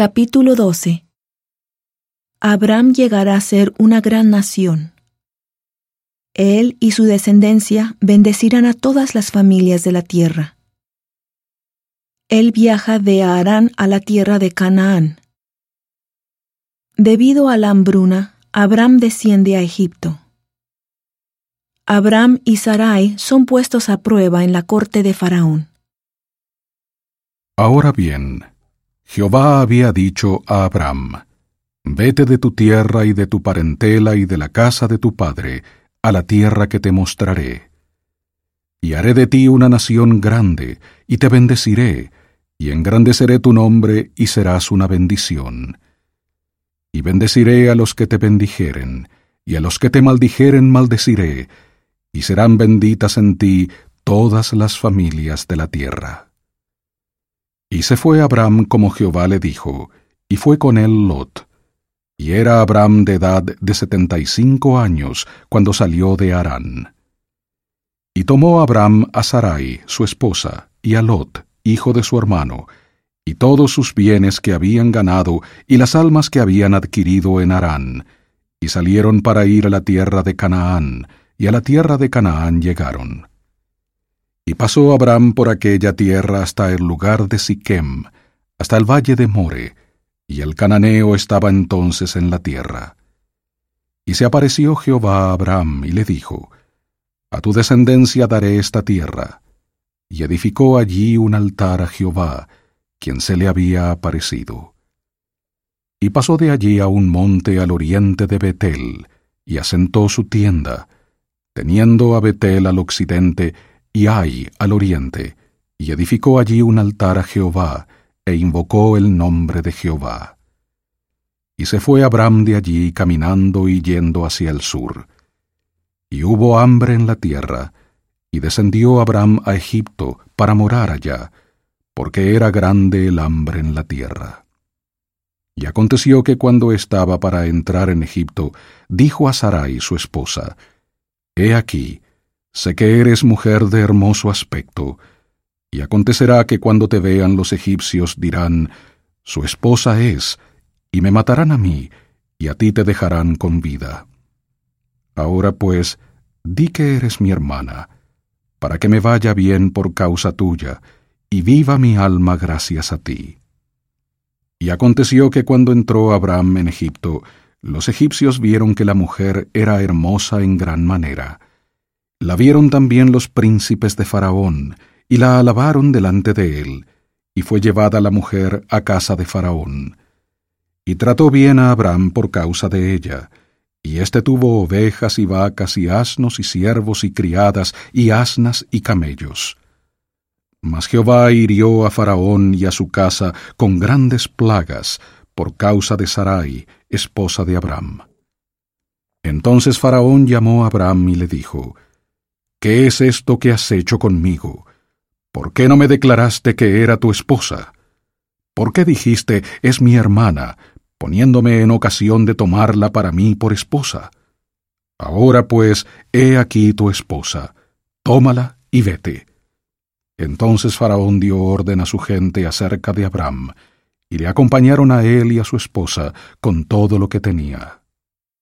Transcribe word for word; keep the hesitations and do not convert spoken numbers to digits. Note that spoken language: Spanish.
Capítulo doce. Abraham llegará a ser una gran nación. Él y su descendencia bendecirán a todas las familias de la tierra. Él viaja de Harán a la tierra de Canaán. Debido a la hambruna, Abraham desciende a Egipto. Abraham y Sarai son puestos a prueba en la corte de Faraón. Ahora bien, Jehová había dicho a Abraham: Vete de tu tierra y de tu parentela y de la casa de tu padre, a la tierra que te mostraré. Y haré de ti una nación grande, y te bendeciré, y engrandeceré tu nombre, y serás una bendición. Y bendeciré a los que te bendijeren, y a los que te maldijeren maldeciré, y serán benditas en ti todas las familias de la tierra. Y se fue Abraham como Jehová le dijo, y fue con él Lot. Y era Abraham de edad de setenta y cinco años cuando salió de Harán. Y tomó Abraham a Sarai, su esposa, y a Lot, hijo de su hermano, y todos sus bienes que habían ganado y las almas que habían adquirido en Harán, y salieron para ir a la tierra de Canaán, y a la tierra de Canaán llegaron. Y pasó Abraham por aquella tierra hasta el lugar de Siquem, hasta el valle de More, y el cananeo estaba entonces en la tierra. Y se apareció Jehová a Abraham, y le dijo: A tu descendencia daré esta tierra. Y edificó allí un altar a Jehová, quien se le había aparecido. Y pasó de allí a un monte al oriente de Betel, y asentó su tienda, teniendo a Betel al occidente, y Ai al oriente, y edificó allí un altar a Jehová, e invocó el nombre de Jehová. Y se fue Abraham de allí caminando y yendo hacia el sur. Y hubo hambre en la tierra, y descendió Abraham a Egipto para morar allá, porque era grande el hambre en la tierra. Y aconteció que cuando estaba para entrar en Egipto, dijo a Sarai su esposa: He aquí, sé que eres mujer de hermoso aspecto, y acontecerá que cuando te vean los egipcios dirán: Su esposa es, y me matarán a mí, y a ti te dejarán con vida. Ahora pues, di que eres mi hermana, para que me vaya bien por causa tuya, y viva mi alma gracias a ti. Y aconteció que cuando entró Abraham en Egipto, los egipcios vieron que la mujer era hermosa en gran manera. La vieron también los príncipes de Faraón, y la alabaron delante de él, y fue llevada la mujer a casa de Faraón. Y trató bien a Abraham por causa de ella, y éste tuvo ovejas y vacas y asnos y siervos y criadas y asnas y camellos. Mas Jehová hirió a Faraón y a su casa con grandes plagas por causa de Sarai, esposa de Abraham. Entonces Faraón llamó a Abraham y le dijo: ¿Qué es esto que has hecho conmigo? ¿Por qué no me declaraste que era tu esposa? ¿Por qué dijiste: es mi hermana, poniéndome en ocasión de tomarla para mí por esposa? Ahora pues, he aquí tu esposa, tómala y vete. Entonces Faraón dio orden a su gente acerca de Abraham, y le acompañaron a él y a su esposa con todo lo que tenía.